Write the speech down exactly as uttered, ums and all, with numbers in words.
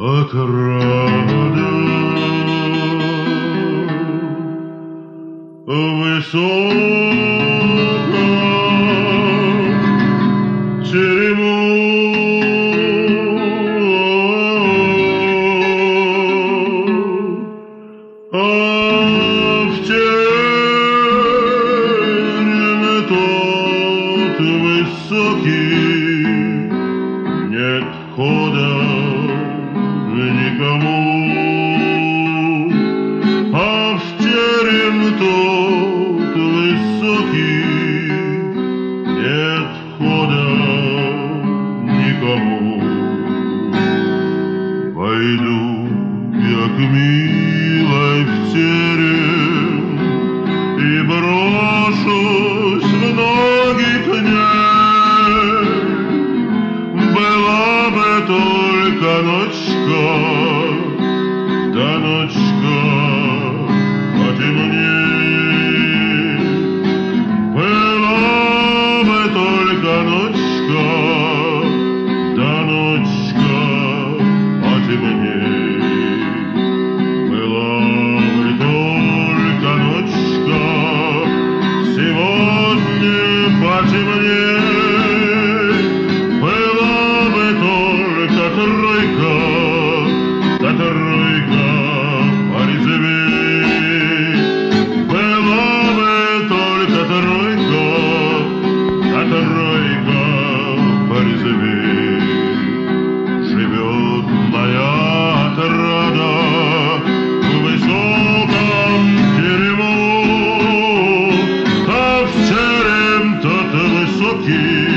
Отрада высоко терему, а в тереме тот высокий нет хода никому, а в терем тот высокий нет входа никому. Войду я к милой в терем и брошусь в ноги к ней. Была бы только ночка, да ночка потемней. Была бы только ночка, да ночка потемней. Была бы только ночка, сегодня потемней. Тройка, да тройка порезвей. Была бы только тройка, да тройка порезвей. Живет моя отрада в высоком терему, а в терем тот высокий